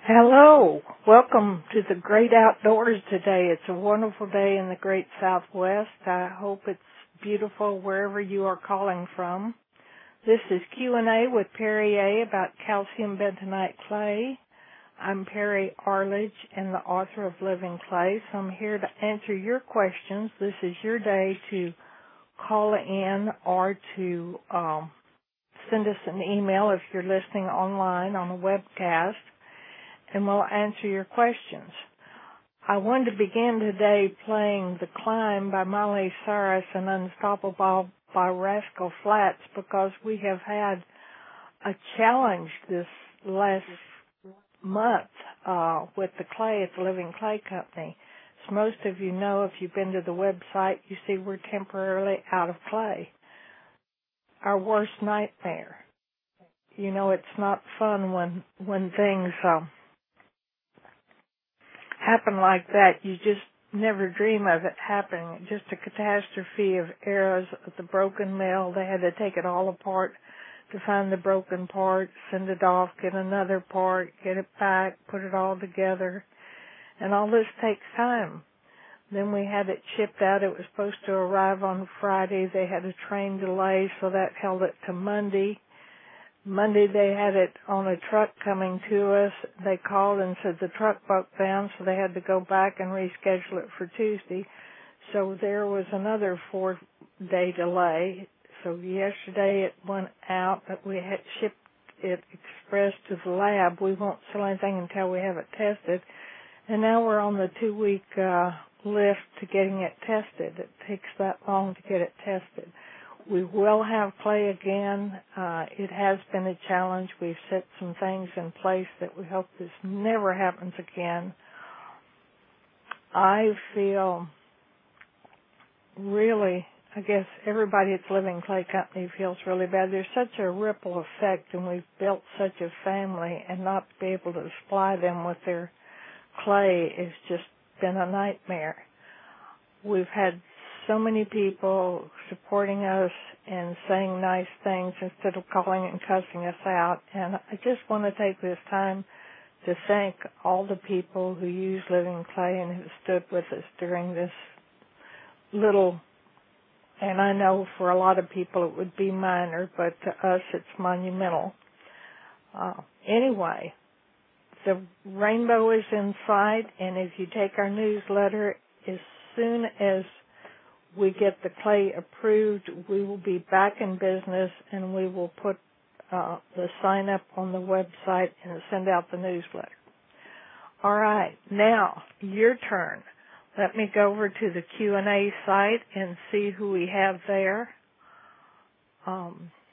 Hello. Welcome to the great outdoors today. It's a wonderful day in the great Southwest. I hope it's beautiful wherever you are calling from. This is Q&A with Perry A. about calcium bentonite clay. I'm Perry Arledge and the author of Living Clay, so I'm here to answer your questions. This is your day to call in or to send us an email if you're listening online on a webcast, and we'll answer your questions. I wanted to begin today playing The Climb by Miley Cyrus and Unstoppable by Rascal Flatts because we have had a challenge this last month with the clay at the Living Clay Company. As most of you know, if you've been to the website, you see we're temporarily out of clay. Our worst nightmare. You know, it's not fun when things happen like that. You just never dream of it happening. Just a catastrophe of errors at the broken mill. They had to take it all apart to find the broken part, send it off, get another part, get it back, put it all together. And all this takes time. Then we had it shipped out. It was supposed to arrive on Friday. They had a train delay, so that held it to Monday. Monday they had it on a truck coming to us. They called and said the truck broke down, so they had to go back and reschedule it for Tuesday. So there was another 4-day delay. So yesterday it went out, but we had shipped it express to the lab. We won't sell anything until we have it tested. And now we're on the 2-week lift to getting it tested. It takes that long to get it tested. We will have clay again. It has been a challenge. We've set some things in place that we hope this never happens again. I feel really, I guess everybody at Living Clay Company feels really bad. There's such a ripple effect, and we've built such a family, and not to be able to supply them with their clay has just been a nightmare. We've had so many people supporting us and saying nice things instead of calling and cussing us out. And I just want to take this time to thank all the people who use Living Clay and who stood with us during this little, and I know for a lot of people it would be minor, but to us it's monumental. Anyway, the rainbow is in sight, and if you take our newsletter, as soon as we get the clay approved, we will be back in business, and we will put the sign up on the website and send out the newsletter. All right, now your turn. Let me go over to the Q&A site and see who we have there. I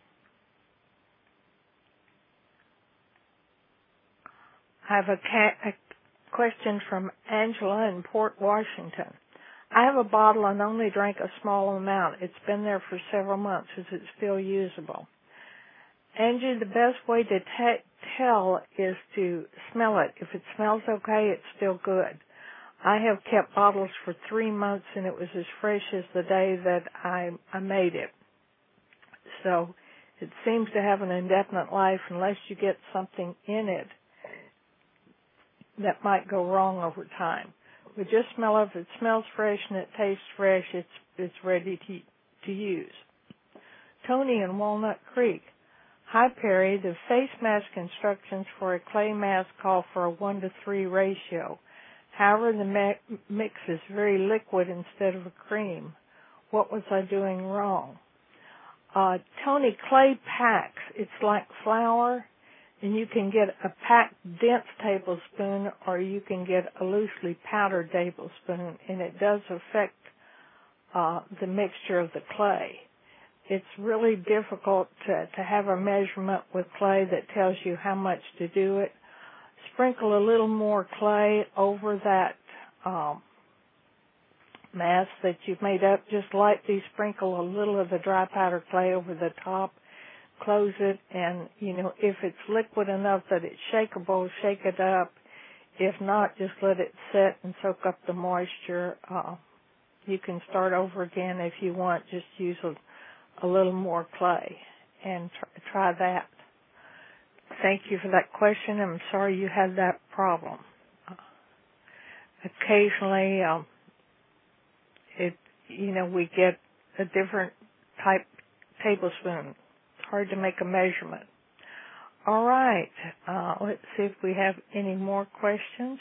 have a question from Angela in Port Washington. I have a bottle and only drank a small amount. It's been there for several months. Is it still usable? Angie, the best way to tell is to smell it. If it smells okay, it's still good. I have kept bottles for 3 months, and it was as fresh as the day that I made it. So it seems to have an indefinite life unless you get something in it that might go wrong over time. We just smell it. If it smells fresh and it tastes fresh, it's ready to use. Tony in Walnut Creek. Hi, Perry. The face mask instructions for a clay mask call for a 1-to-3 ratio. However, the mix is very liquid instead of a cream. What was I doing wrong? Tony, clay packs. It's like flour, and you can get a packed dense tablespoon or you can get a loosely powdered tablespoon, and it does affect the mixture of the clay. It's really difficult to have a measurement with clay that tells you how much to do it. Sprinkle a little more clay over that mass that you've made up. Just lightly sprinkle a little of the dry powder clay over the top. Close it, and, if it's liquid enough that it's shakeable, shake it up. If not, just let it set and soak up the moisture. You can start over again if you want. Just use a little more clay and try that. Thank you for that question. I'm sorry you had that problem. Occasionally, we get a different type tablespoon. It's hard to make a measurement. All right. Let's see if we have any more questions.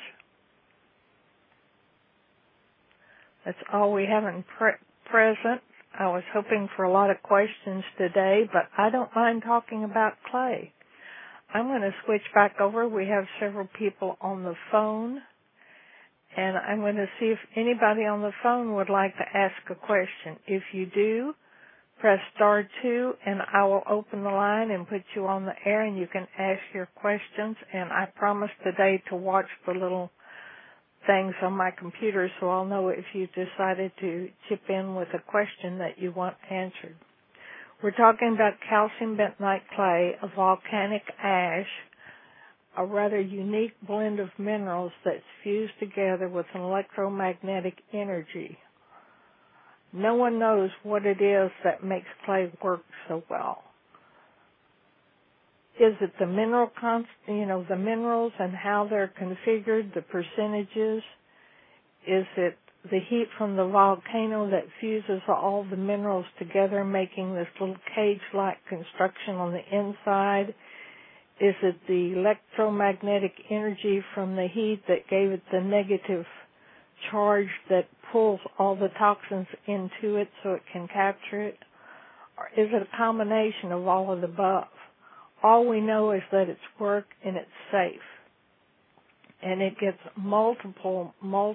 That's all we have in present. I was hoping for a lot of questions today, but I don't mind talking about clay. I'm going to switch back over. We have several people on the phone, and I'm going to see if anybody on the phone would like to ask a question. If you do, press star 2, and I will open the line and put you on the air, and you can ask your questions. And I promise today to watch the little things on my computer so I'll know if you decided to chip in with a question that you want answered. We're talking about calcium bentonite clay, a volcanic ash, a rather unique blend of minerals that's fused together with an electromagnetic energy. No one knows what it is that makes clay work so well. Is it the the minerals and how they're configured, the percentages? Is it the heat from the volcano that fuses all the minerals together, making this little cage-like construction on the inside? Is it the electromagnetic energy from the heat that gave it the negative charge that pulls all the toxins into it so it can capture it? Or is it a combination of all of the above? All we know is that it's work and it's safe. And it gets multiple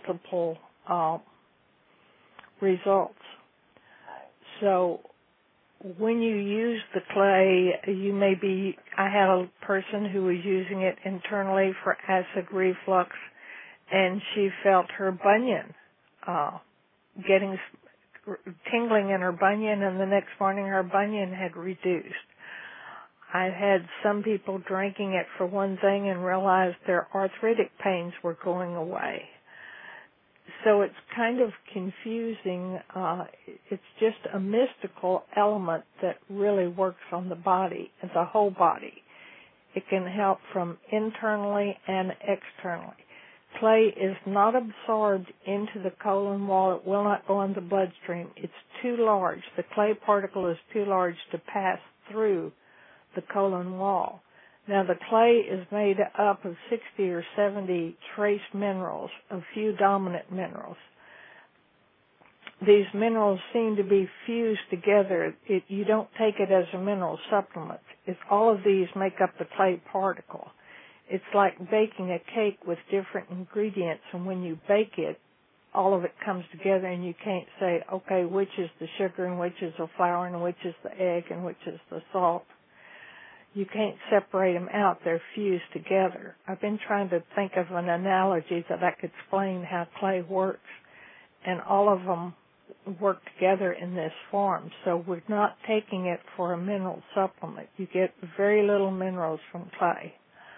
results. So when you use the clay, I had a person who was using it internally for acid reflux, and she felt her bunion getting tingling in her bunion, and the next morning her bunion had reduced. I had some people drinking it for one thing and realized their arthritic pains were going away. So it's kind of confusing. It's just a mystical element that really works on the body, the whole body. It can help from internally and externally. Clay is not absorbed into the colon wall. It will not go in the bloodstream. It's too large. The clay particle is too large to pass through the colon wall. Now, the clay is made up of 60 or 70 trace minerals, a few dominant minerals. These minerals seem to be fused together. You don't take it as a mineral supplement. All of these make up the clay particle. It's like baking a cake with different ingredients, and when you bake it, all of it comes together, and you can't say, okay, which is the sugar and which is the flour and which is the egg and which is the salt. You can't separate them out. They're fused together. I've been trying to think of an analogy that I could explain how clay works, and all of them work together in this form. So we're not taking it for a mineral supplement. You get very little minerals from clay.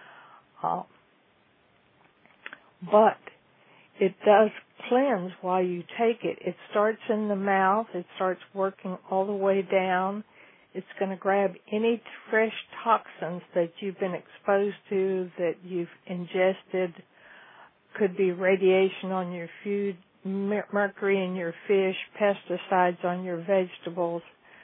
But it does cleanse while you take it. It starts in the mouth. It starts working all the way down. It's going to grab any fresh toxins that you've been exposed to, that you've ingested. Could be radiation on your food, mercury in your fish, pesticides on your vegetables,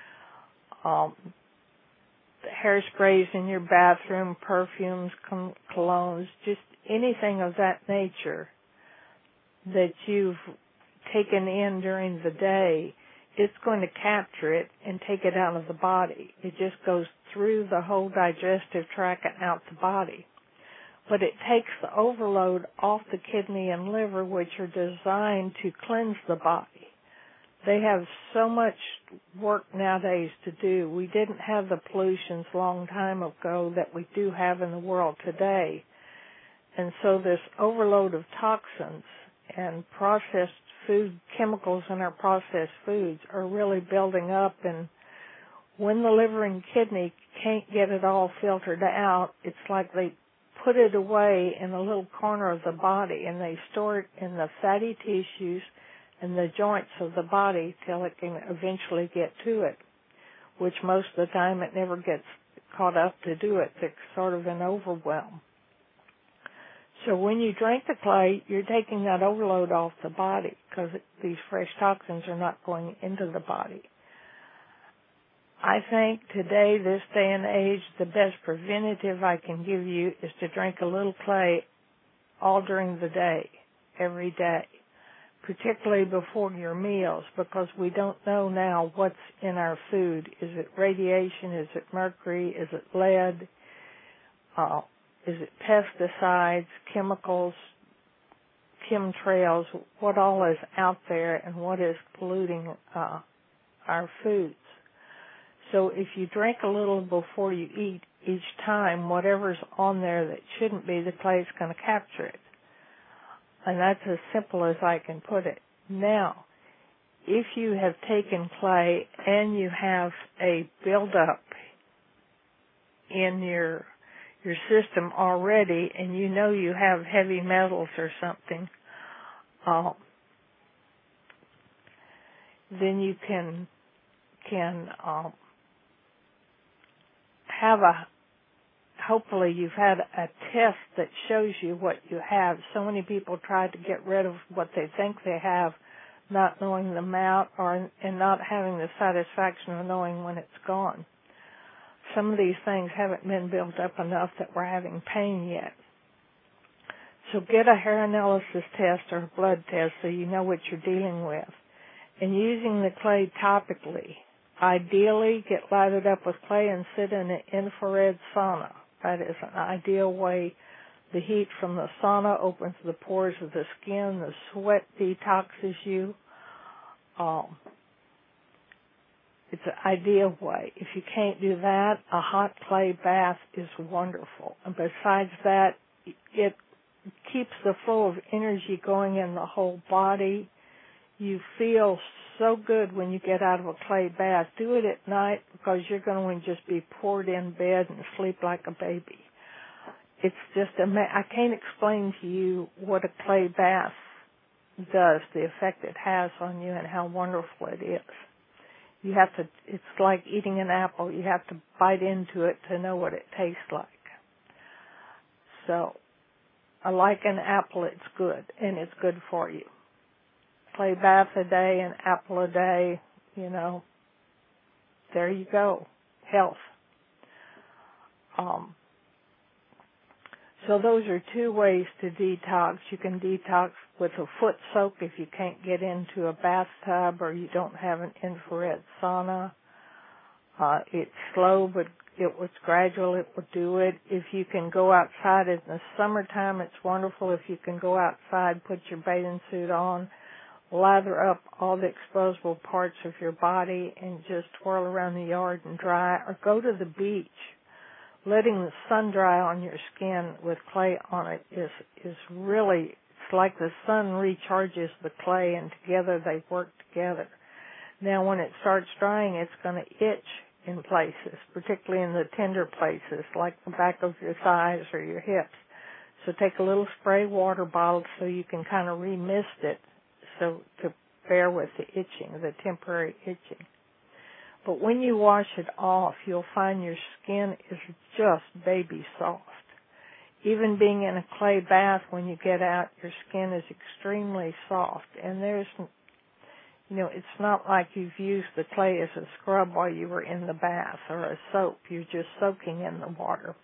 hairsprays in your bathroom, perfumes, colognes, just anything of that nature that you've taken in during the day. It's going to capture it and take it out of the body. It just goes through the whole digestive tract and out the body. But it takes the overload off the kidney and liver, which are designed to cleanse the body. They have so much work nowadays to do. We didn't have the pollutions a long time ago that we do have in the world today. And so this overload of toxins and processed food, chemicals in our processed foods are really building up, and when the liver and kidney can't get it all filtered out, it's like they put it away in a little corner of the body, and they store it in the fatty tissues and the joints of the body till it can eventually get to it, which most of the time it never gets caught up to do it. It's sort of an overwhelm. So when you drink the clay, you're taking that overload off the body because these fresh toxins are not going into the body. I think today, this day and age, the best preventative I can give you is to drink a little clay all during the day, every day, particularly before your meals, because we don't know now what's in our food. Is it radiation? Is it mercury? Is it lead? Is it pesticides, chemicals, chemtrails? What all is out there and what is polluting our foods? So if you drink a little before you eat each time, whatever's on there that shouldn't be, the clay's going to capture it. And that's as simple as I can put it. Now, if you have taken clay and you have a buildup in your system already and you know you have heavy metals or something, then you can have hopefully you've had a test that shows you what you have. So many people try to get rid of what they think they have, not knowing the amount and not having the satisfaction of knowing when it's gone. Some of these things haven't been built up enough that we're having pain yet. So get a hair analysis test or a blood test so you know what you're dealing with. And using the clay topically, ideally get lathered up with clay and sit in an infrared sauna. That is an ideal way. The heat from the sauna opens the pores of the skin. The sweat detoxes you. It's an ideal way. If you can't do that, a hot clay bath is wonderful. And besides that, it keeps the flow of energy going in the whole body. You feel so good when you get out of a clay bath. Do it at night because you're going to just be poured in bed and sleep like a baby. It's just I can't explain to you what a clay bath does, the effect it has on you and how wonderful it is. It's like eating an apple. You have to bite into it to know what it tastes like. So, like an apple, it's good, and it's good for you. Clay bath a day, an apple a day, there you go, health. So those are two ways to detox. You can detox with a foot soak if you can't get into a bathtub or you don't have an infrared sauna. It's slow, but it's gradual. It will do it. If you can go outside in the summertime, it's wonderful. If you can go outside, put your bathing suit on, lather up all the exposable parts of your body and just twirl around the yard and dry, or go to the beach. Letting the sun dry on your skin with clay on it is really, it's like the sun recharges the clay and together they work together. Now when it starts drying, it's going to itch in places, particularly in the tender places like the back of your thighs or your hips. So take a little spray water bottle so you can kind of remist it so to bear with the itching, the temporary itching. But when you wash it off, you'll find your skin is just baby soft. Even being in a clay bath, when you get out, your skin is extremely soft. And it's not like you've used the clay as a scrub while you were in the bath or a soap. You're just soaking in the water.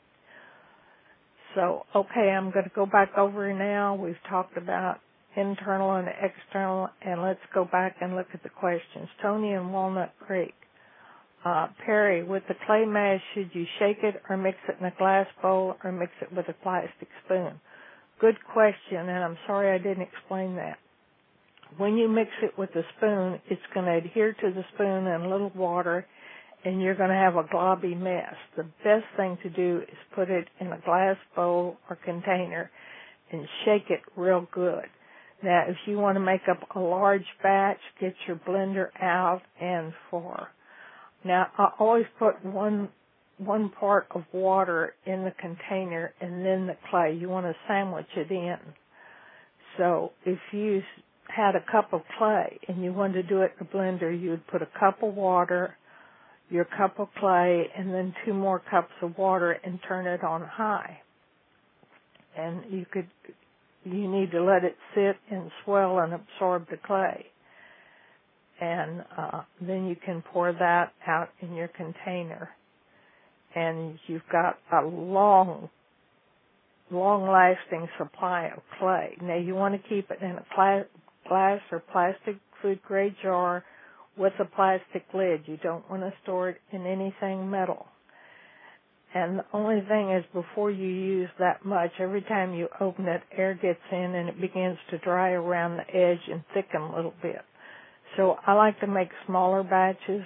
So, okay, I'm going to go back over now. We've talked about internal and external, and let's go back and look at the questions. Tony in Walnut Creek. Perry, with the clay mash, should you shake it or mix it in a glass bowl or mix it with a plastic spoon? Good question, and I'm sorry I didn't explain that. When you mix it with a spoon, it's going to adhere to the spoon and a little water, and you're going to have a globby mess. The best thing to do is put it in a glass bowl or container and shake it real good. Now, if you want to make up a large batch, get your blender out and Now, I always put one part of water in the container and then the clay. You want to sandwich it in. So if you had a cup of clay and you wanted to do it in a blender, you would put a cup of water, your cup of clay and then 2 more cups of water and turn it on high. And you need to let it sit and swell and absorb the clay. And then you can pour that out in your container. And you've got a long-lasting supply of clay. Now, you want to keep it in a glass or plastic food-grade jar with a plastic lid. You don't want to store it in anything metal. And the only thing is, before you use that much, every time you open it, air gets in and it begins to dry around the edge and thicken a little bit. So I like to make smaller batches.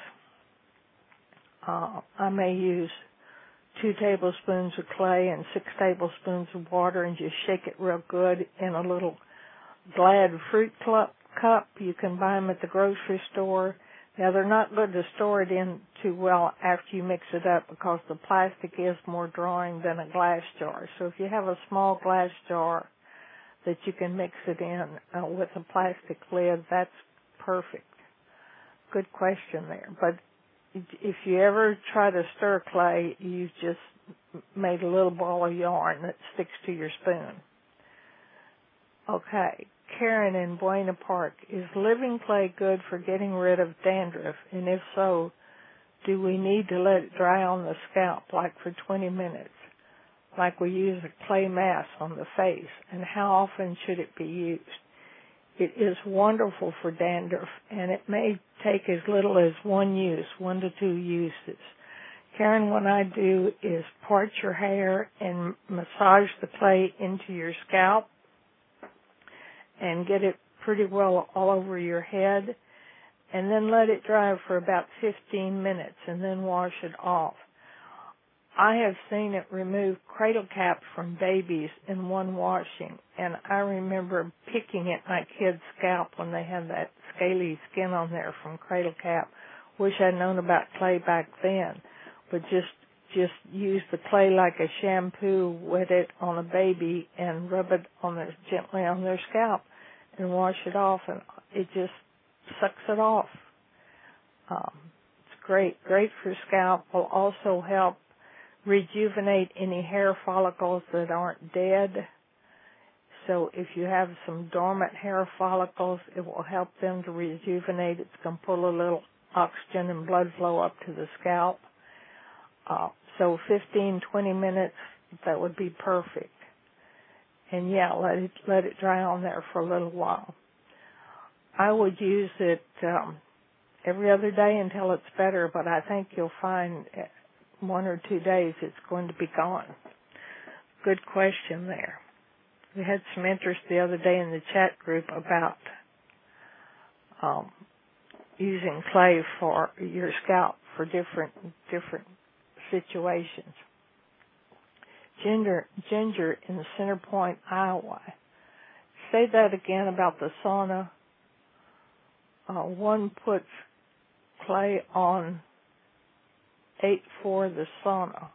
I may use 2 tablespoons of clay and 6 tablespoons of water and just shake it real good in a little Glad fruit cup. You can buy them at the grocery store. Now, they're not good to store it in too well after you mix it up because the plastic is more drawing than a glass jar. So if you have a small glass jar that you can mix it in with a plastic lid, that's perfect. Good question there. But if you ever try to stir clay, you've just made a little ball of yarn that sticks to your spoon. Okay, Karen in Buena Park, is living clay good for getting rid of dandruff? And if so, do we need to let it dry on the scalp, like for 20 minutes, like we use a clay mask on the face? And how often should it be used? It is wonderful for dandruff, and it may take as little as 1 to 2 uses. Karen, what I do is part your hair and massage the clay into your scalp and get it pretty well all over your head, and then let it dry for about 15 minutes and then wash it off. I have seen it remove cradle caps from babies in one washing, and I remember picking at my kid's scalp when they had that scaly skin on there from cradle cap. Wish I'd known about clay back then, but just use the clay like a shampoo, wet it on a baby, and rub it gently on their scalp and wash it off, and it just sucks it off. It's great for scalp. Will also help rejuvenate any hair follicles that aren't dead. So if you have some dormant hair follicles, it will help them to rejuvenate. It's going to pull a little oxygen and blood flow up to the scalp. So 15, 20 minutes, that would be perfect. And yeah, let it dry on there for a little while. I would use it every other day until it's better, but I think you'll find 1 or 2 days it's going to be gone. Good question there. We had some interest the other day in the chat group about using clay for your scalp for different situations. Ginger in Center Point, Iowa. Say that again about the sauna. One puts clay on 8 for the sauna.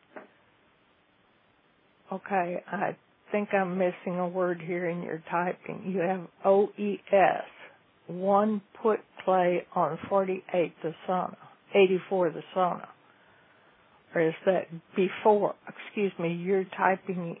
Okay, I think I'm missing a word here in your typing. You have OES. One put clay on 48 the sauna, 84 the sauna. Or is that before? Excuse me, you're typing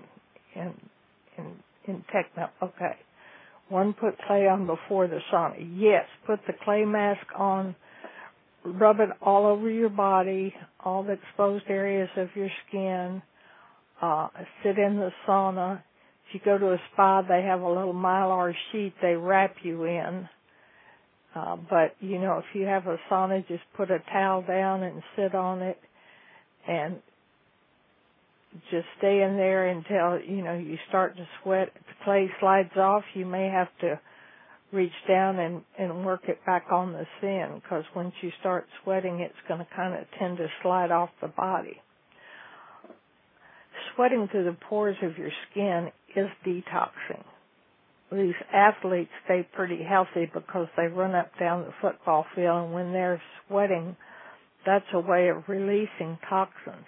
in Techno. Okay. One put clay on before the sauna. Yes, put the clay mask on, rub it all over your body, all the exposed areas of your skin, sit in the sauna. If you go to a spa, they have a little mylar sheet they wrap you in. But, if you have a sauna, just put a towel down and sit on it and just stay in there until, you start to sweat. If the clay slides off, you may have to reach down and work it back on the skin, because once you start sweating, it's going to kind of tend to slide off the body. Sweating through the pores of your skin is detoxing. These athletes stay pretty healthy because they run up down the football field, and when they're sweating, that's a way of releasing toxins.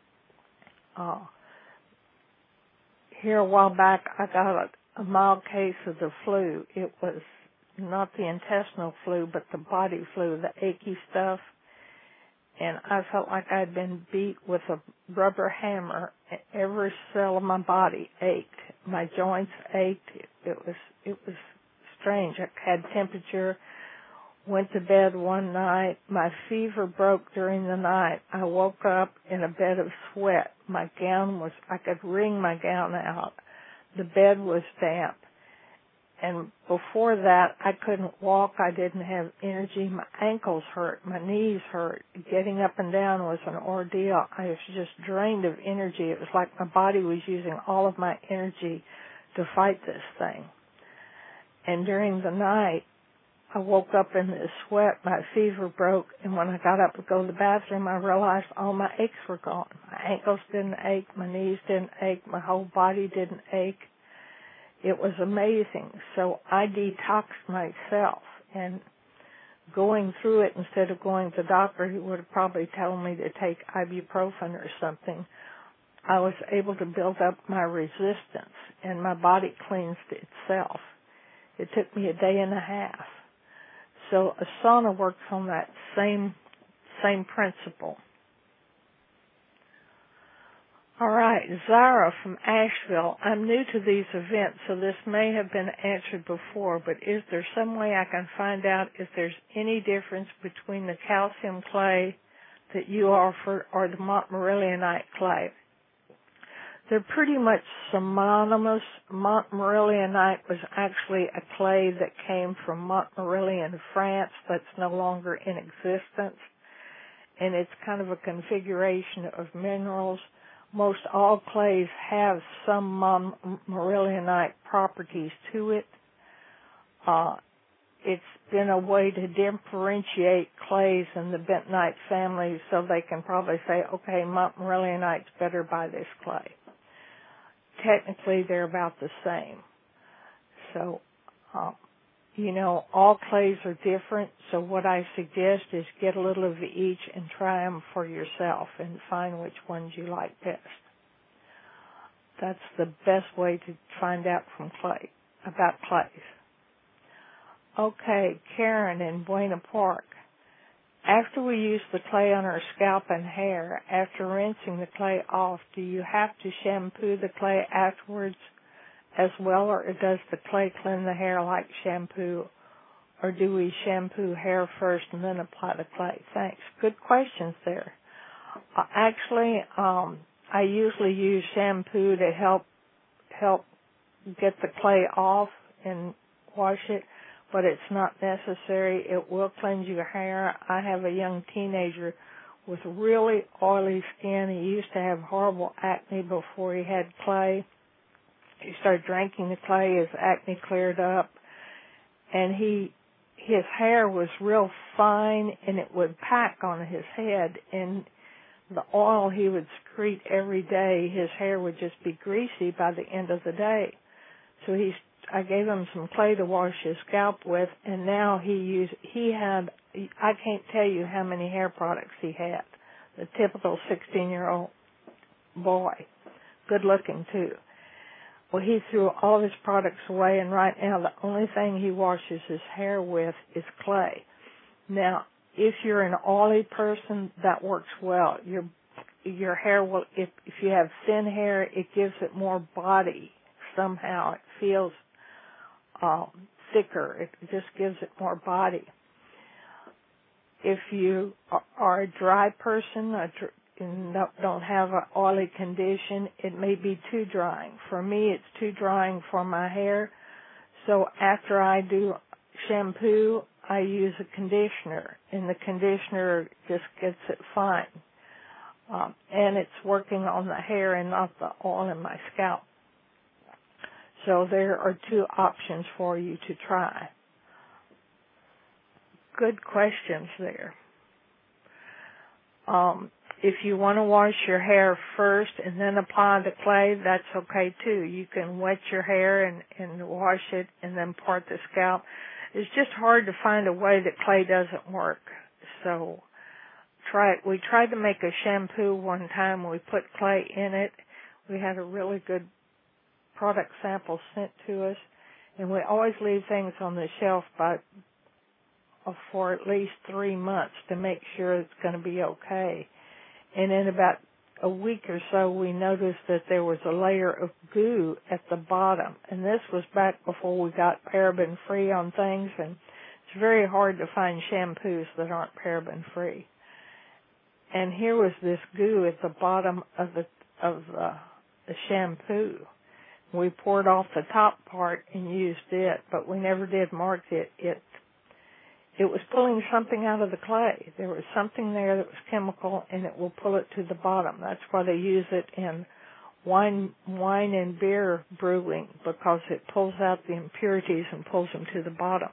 Here a while back, I got a mild case of the flu. It was not the intestinal flu, but the body flu, the achy stuff. and I felt like I'd been beat with a rubber hammer. Every cell of my body ached. My joints ached. It was strange. I had temperature. Went to bed one night. My fever broke during the night. I woke up in a bed of sweat. I could wring my gown out. The bed was damp. And before that, I couldn't walk. I didn't have energy. My ankles hurt. My knees hurt. Getting up and down was an ordeal. I was just drained of energy. It was like my body was using all of my energy to fight this thing. And during the night, I woke up in this sweat. My fever broke. And when I got up to go to the bathroom, I realized all my aches were gone. My ankles didn't ache. My knees didn't ache. My whole body didn't ache. It was amazing. So I detoxed myself, and going through it instead of going to the doctor who would have probably told me to take ibuprofen or something, I was able to build up my resistance, and my body cleansed itself. It took me a day and a half. So a sauna works on that same principle. All right, Zara from Asheville. I'm new to these events, so this may have been answered before, but is there some way I can find out if there's any difference between the calcium clay that you offer or the Montmorillionite clay? They're pretty much synonymous. Montmorillionite was actually a clay that came from Montmorillon, France, that's no longer in existence, and it's kind of a configuration of minerals. Most all clays have some Montmorillionite properties to it. It's been a way to differentiate clays in the bentonite family, so they can probably say, okay, Montmorillionite's better by this clay. Technically, they're about the same. So, all clays are different, so what I suggest is get a little of each and try them for yourself and find which ones you like best. That's the best way to find out about clays. Okay, Karen in Buena Park. After we use the clay on our scalp and hair, after rinsing the clay off, do you have to shampoo the clay afterwards as well, or does the clay cleanse the hair like shampoo, or do we shampoo hair first and then apply the clay? Thanks. Good questions there. Actually, I usually use shampoo to help get the clay off and wash it, but it's not necessary. It will cleanse your hair. I have a young teenager with really oily skin. He used to have horrible acne before he had clay. He started drinking the clay, his acne cleared up, and his hair was real fine, and it would pack on his head, and the oil he would secrete every day, his hair would just be greasy by the end of the day. So I gave him some clay to wash his scalp with, and now I can't tell you how many hair products he had. The typical 16-year-old boy, good looking too. Well, he threw all of his products away, and right now the only thing he washes his hair with is clay. Now, if you're an oily person, that works well. Your hair will, if you have thin hair, it gives it more body somehow. It feels thicker. It just gives it more body. If you are a dry person and don't have an oily condition, it may be too drying. For me, it's too drying for my hair. So after I do shampoo, I use a conditioner, and the conditioner just gets it fine. And it's working on the hair and not the oil in my scalp. So there are two options for you to try. Good questions there. If you want to wash your hair first and then apply the clay, that's okay too. You can wet your hair and wash it and then part the scalp. It's just hard to find a way that clay doesn't work. So try it. We tried to make a shampoo one time. We put clay in it. We had a really good product sample sent to us. And we always leave things on the shelf by for at least 3 months to make sure it's going to be okay. And in about a week or so, we noticed that there was a layer of goo at the bottom. And this was back before we got paraben-free on things, and it's very hard to find shampoos that aren't paraben-free. And here was this goo at the bottom of the shampoo. We poured off the top part and used it, but we never did mark it. It was pulling something out of the clay. There was something there that was chemical, and it will pull it to the bottom. That's why they use it in wine and beer brewing, because it pulls out the impurities and pulls them to the bottom.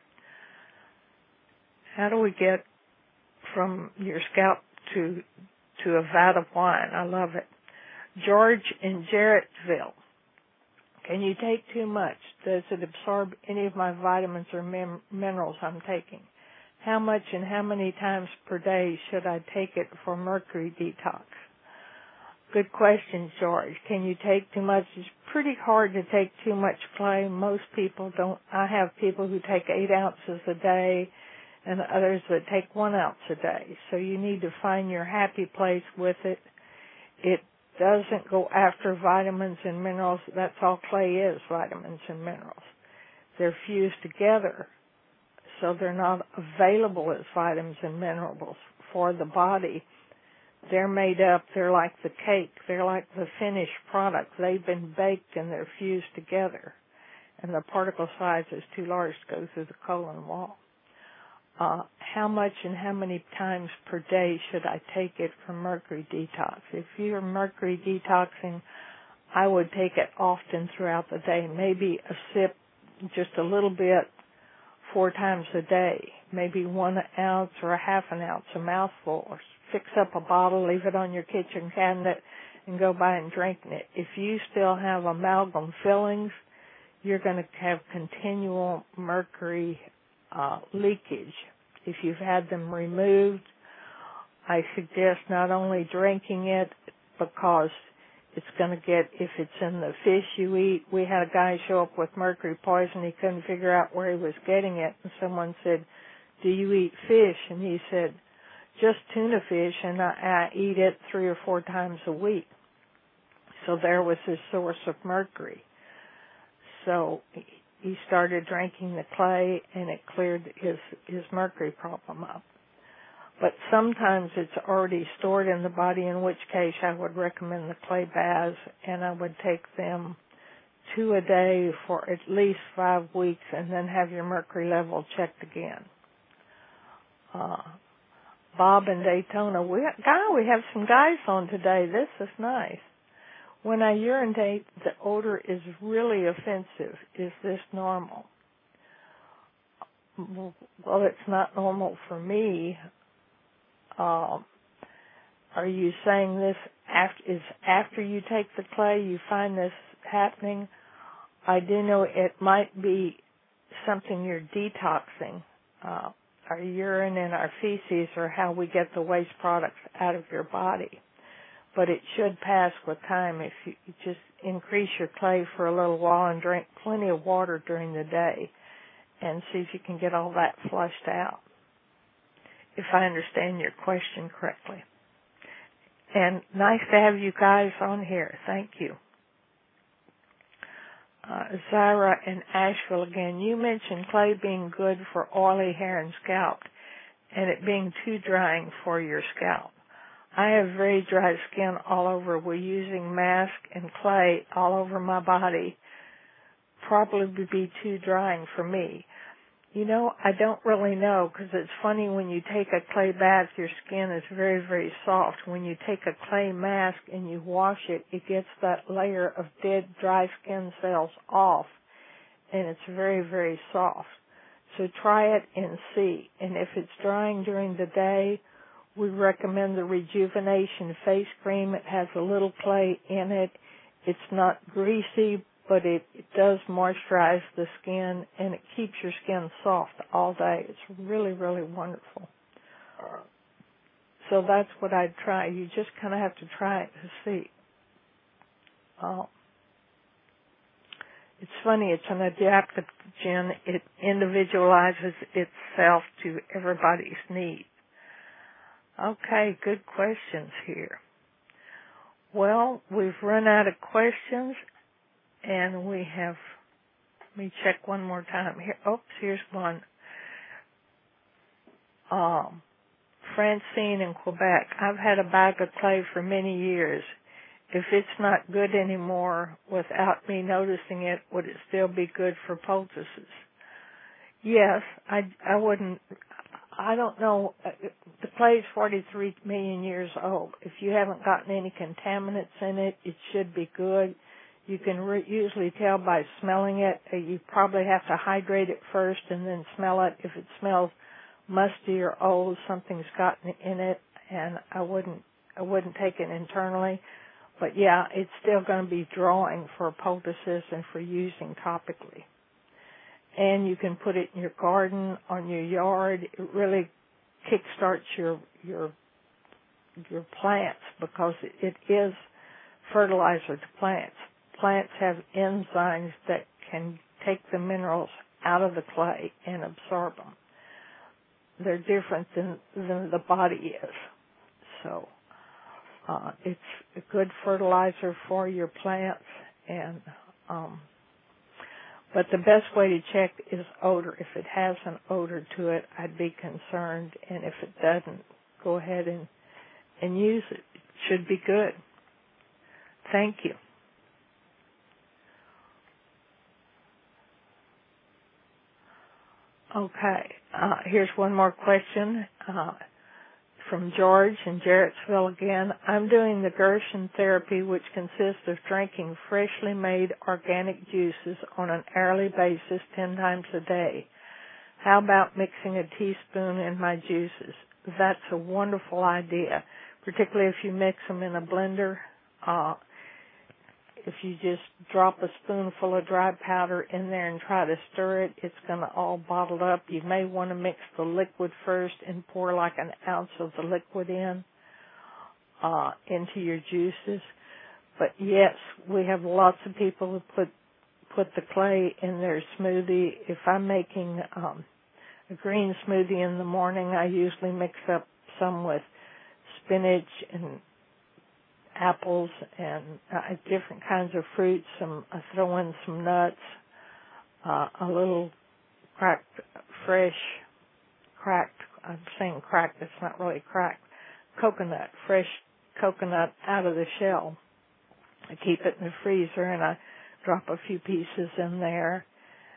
How do we get from your scalp to a vat of wine? I love it. George in Jarrettville. Can you take too much? Does it absorb any of my vitamins or minerals I'm taking? How much and how many times per day should I take it for mercury detox? Good question, George. Can you take too much? It's pretty hard to take too much clay. Most people don't. I have people who take 8 ounces a day and others that take 1 ounce a day. So you need to find your happy place with it. It doesn't go after vitamins and minerals. That's all clay is, vitamins and minerals. They're fused together, so they're not available as vitamins and minerals for the body. They're made up, they're like the cake, they're like the finished product. They've been baked and they're fused together, and the particle size is too large to go through the colon wall. How much and how many times per day should I take it for mercury detox? If you're mercury detoxing, I would take it often throughout the day. Maybe a sip, just a little bit, 4 times a day. Maybe 1 ounce or a half an ounce, a mouthful. Or fix up a bottle, leave it on your kitchen cabinet, and go by and drink it. If you still have amalgam fillings, you're going to have continual mercury leakage. If you've had them removed, I suggest not only drinking it, because it's going to get, if it's in the fish you eat. We had a guy show up with mercury poison. He couldn't figure out where he was getting it, and someone said, do you eat fish? And he said, just tuna fish, and I eat it 3 or 4 times a week. So there was his source of mercury. So he started drinking the clay, and it cleared his mercury problem up. But sometimes it's already stored in the body, in which case I would recommend the clay baths, and I would take them 2 a day for at least 5 weeks, and then have your mercury level checked again. Bob in Daytona, we have some guys on today. This is nice. When I urinate, the odor is really offensive. Is this normal? Well, it's not normal for me. Are you saying this after you take the clay, you find this happening? I do know it might be something you're detoxing. Our urine and our feces are how we get the waste products out of your body. But it should pass with time if you just increase your clay for a little while and drink plenty of water during the day and see if you can get all that flushed out, if I understand your question correctly. And nice to have you guys on here. Thank you. Zyra in Asheville again. You mentioned clay being good for oily hair and scalp, and it being too drying for your scalp. I have very dry skin all over. We're using mask and clay all over my body. Probably would be too drying for me. You know, I don't really know, because it's funny, when you take a clay bath, your skin is very, very soft. When you take a clay mask and you wash it, it gets that layer of dead, dry skin cells off, and it's very, very soft. So try it and see. And if it's drying during the day, we recommend the Rejuvenation Face Cream. It has a little clay in it. It's not greasy, but it does moisturize the skin, and it keeps your skin soft all day. It's really, really wonderful. So that's what I'd try. You just kind of have to try it to see. It's funny. It's an oxygen, it individualizes itself to everybody's need. Okay, good questions here. Well, we've run out of questions, and we have, let me check one more time here. Oops, here's one. Francine in Quebec. I've had a bag of clay for many years. If it's not good anymore without me noticing it, would it still be good for poultices? Yes, I wouldn't. I don't know. The clay is 43 million years old. If you haven't gotten any contaminants in it, it should be good. You can usually tell by smelling it. You probably have to hydrate it first and then smell it. If it smells musty or old, something's gotten in it, and I wouldn't take it internally. But yeah, it's still going to be drawing for poultices and for using topically. And you can put it in your garden, on your yard. It really kickstarts your plants because it is fertilizer to plants. Plants have enzymes that can take the minerals out of the clay and absorb them. They're different than the body is. So it's a good fertilizer for your plants, and but the best way to check is odor. If it has an odor to it, I'd be concerned, and if it doesn't, go ahead and use it. It should be good. Thank you. Okay, here's one more question from George in Jarrettsville again. I'm doing the Gerson therapy, which consists of drinking freshly made organic juices on an hourly basis 10 times a day. How about mixing a teaspoon in my juices? That's a wonderful idea, particularly if you mix them in a blender. If you just drop a spoonful of dry powder in there and try to stir it, it's going to all bottle up. You may want to mix the liquid first and pour like an ounce of the liquid into your juices. But yes, we have lots of people who put the clay in their smoothie. If I'm making a green smoothie in the morning, I usually mix up some with spinach and apples and different kinds of fruits. I throw in some nuts, a little I'm saying cracked, it's not really cracked, coconut, fresh coconut out of the shell. I keep it in the freezer and I drop a few pieces in there.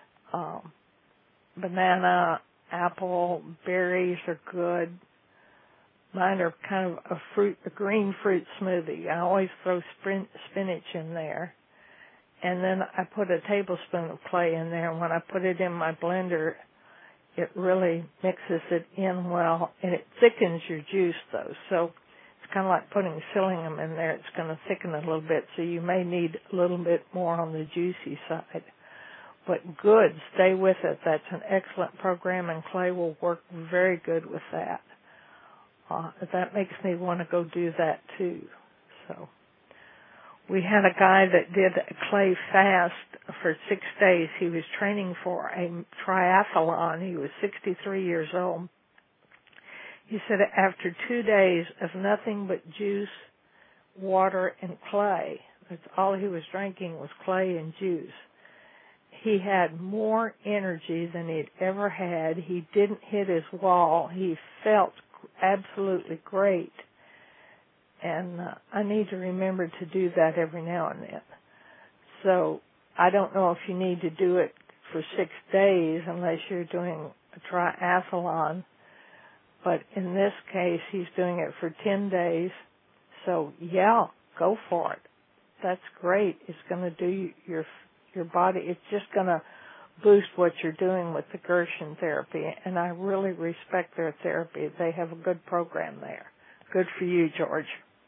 Banana, apple, berries are good. Mine are kind of a green fruit smoothie. I always throw spinach in there. And then I put a tablespoon of clay in there. And when I put it in my blender, it really mixes it in well. And it thickens your juice, though. So it's kind of like putting psyllium in there. It's going to thicken it a little bit. So you may need a little bit more on the juicy side. But good, stay with it. That's an excellent program, and clay will work very good with that. That makes me want to go do that too. So we had a guy that did a clay fast for 6 days. He was training for a triathlon. He was 63 years old. He said after 2 days of nothing but juice, water, and clay, that's all he was drinking was clay and juice. He had more energy than he'd ever had. He didn't hit his wall. He felt absolutely great, and I need to remember to do that every now and then. So I don't know if you need to do it for 6 days unless you're doing a triathlon, but in this case he's doing it for 10 days. So yeah, go for it. That's great. It's going to do your body. It's just going to boost what you're doing with the Gerson therapy, and I really respect their therapy. They have a good program there. Good for you, George.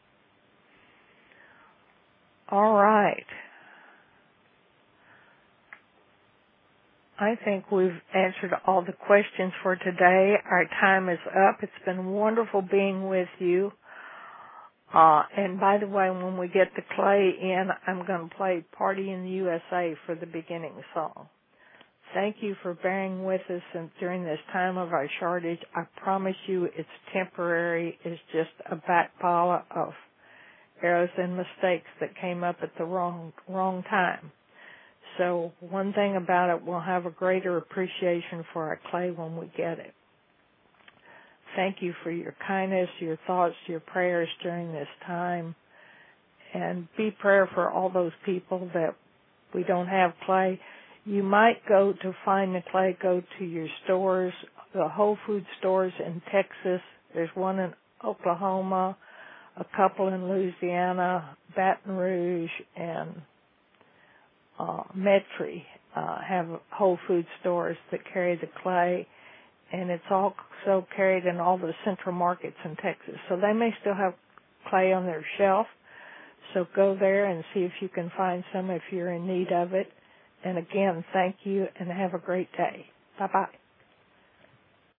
All right. I think we've answered all the questions for today. Our time is up. It's been wonderful being with you. And by the way, when we get the clay in, I'm going to play Party in the USA for the beginning song. Thank you for bearing with us and during this time of our shortage. I promise you it's temporary. It's just a backpile of errors and mistakes that came up at the wrong time. So one thing about it, we'll have a greater appreciation for our clay when we get it. Thank you for your kindness, your thoughts, your prayers during this time. And be prayer for all those people that we don't have clay. You might go to find the clay, go to your stores, the Whole Food stores in Texas. There's one in Oklahoma, a couple in Louisiana, Baton Rouge, and Metairie have Whole Food stores that carry the clay, and it's also carried in all the central markets in Texas. So they may still have clay on their shelf, so go there and see if you can find some if you're in need of it. And again, thank you and have a great day. Bye-bye.